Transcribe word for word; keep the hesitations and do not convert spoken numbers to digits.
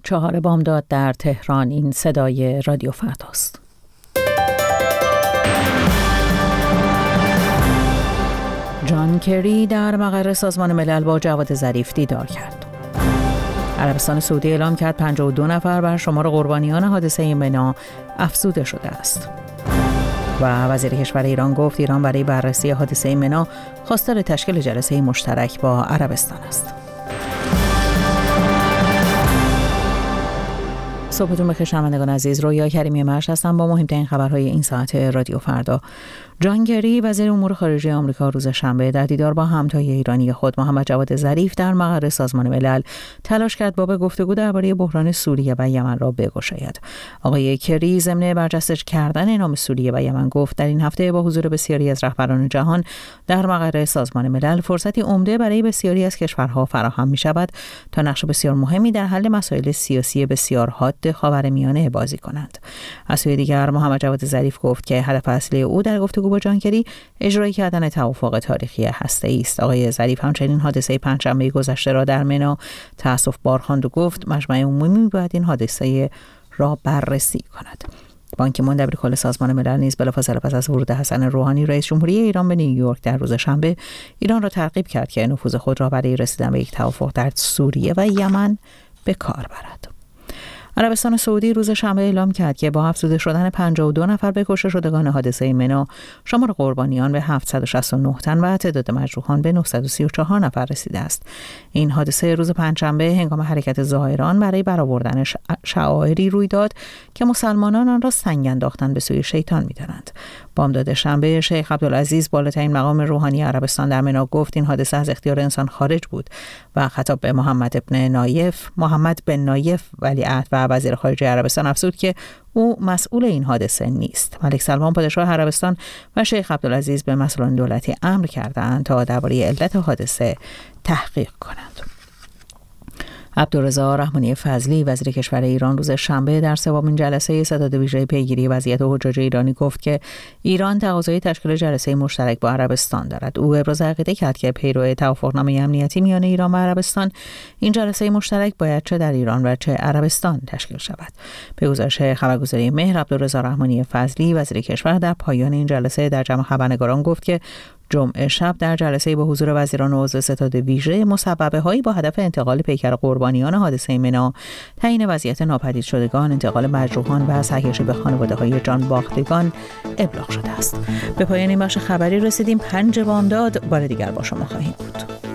چهار بامداد در تهران. این صدای رادیو فرداست. جان کری در مقر سازمان ملل با جواد ظریف دیدار کرد. عربستان سعودی اعلام کرد پنجاه و دو نفر بر شمار قربانیان حادثه منا افزوده شده است. و وزیر کشور ایران گفت ایران برای بررسی حادثه منا خواستار تشکیل جلسه مشترک با عربستان است. صبحتون بخیر شنوندگان عزیز، رویا کریمی مرش هستم با مهمترین خبرهای این ساعت رادیو فردا. جان کری وزیر امور خارجه آمریکا روز شنبه در دیدار با همتای ایرانی خود محمد جواد ظریف در مقر سازمان ملل تلاش کرد باب گفتگو درباره بحران سوریه و یمن را بگشاید. آقای کری ضمن برجسته کردن نام سوریه و یمن گفت در این هفته با حضور بسیاری از رهبران جهان در مقر سازمان ملل فرصتی عمده برای بسیاری از کشورها فراهم می شود تا نقش بسیار مهمی در حل مسائل سیاسی بسیار حاد خاورمیانه بازی کنند. از سوی دیگر محمد جواد ظریف گفت که هدف اصلی او در گفتگو با جان کری اجرای کردن توافق تاریخی هسته‌ای است. آقای ظریف همچنین حادثه پنجشنبه گذشته را در منا تأسف بار خواند و گفت مجمع عمومی باید این حادثه را بررسی کند. بان کی مون دبیر کل سازمان ملل نیز بلافاصله پس از ورود حسن روحانی رئیس جمهوری ایران به نیویورک در روز شنبه ایران را ترغیب کرد که نفوذ خود را برای رسیدن به یک توافق در سوریه و یمن به کار برد. عربستان سعودی روز شنبه اعلام کرد که با افزوده شدن پنجاه و دو نفر به کشته شدگان حادثه منا شمار قربانیان به هفتصد و شصت و نه تن و تعداد مجروحان به نهصد و سی و چهار نفر رسیده است. این حادثه روز پنجشنبه هنگام حرکت زائران برای برآوردن شعائری روی داد که مسلمانان آن را سنگ انداختن به سوی شیطان می‌دانند. بامداد شنبه شیخ عبدالعزیز بالاترین مقام روحانی عربستان در منا گفت این حادثه از اختیار انسان خارج بود و خطاب به محمد ابن نایف محمد بن نایف ولیعهد و وزیر خارجه عربستان افزود که او مسئول این حادثه نیست. ملک سلمان پادشاه عربستان و شیخ عبدالعزیز به مسئولان دولتی امر کردند تا درباره علت حادثه تحقیق کنند. عبدالرضا رحمانی فضلی وزیر کشور ایران روز شنبه در سومین جلسه ستاد ویژه پیگیری وضعیت حجاج ایرانی گفت که ایران تقاضای تشکیل جلسه مشترک با عربستان دارد. او ابراز عقیده کرد که پیرو توافقنامه امنیتی میان ایران و عربستان این جلسه مشترک باید چه در ایران و چه عربستان تشکیل شود. به گزارش خبرگزاری مهر، عبدالرضا رحمانی فضلی وزیر کشور در پایان این جلسه در جمع خبرنگاران گفت که جمعه شب در جلسه با حضور وزیران عضو ستاد ویژه مصوبه هایی با هدف انتقال پیکر قربانیان حادثه منا، تعیین وضعیت ناپدید شدگان، انتقال مجروحان و سرکشی به خانواده های جان باختگان ابلاغ شده است. به پایان این بخش خبری رسیدیم. پنج بامداد بار دیگر با شما خواهیم بود.